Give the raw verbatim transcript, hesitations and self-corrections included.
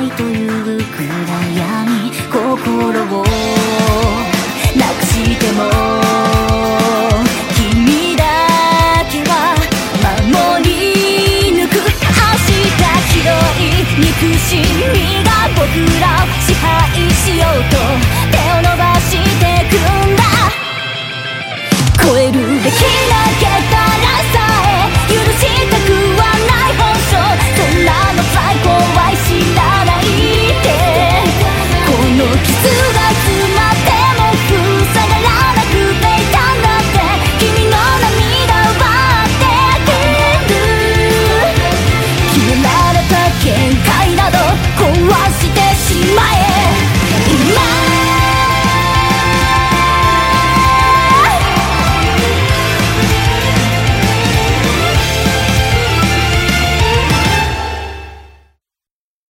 愛という暗闇、心をなくしても君だけは守り抜く。明日ひどい憎しみが僕らを支配しようと手を伸ばしてくんだ。超えるべきな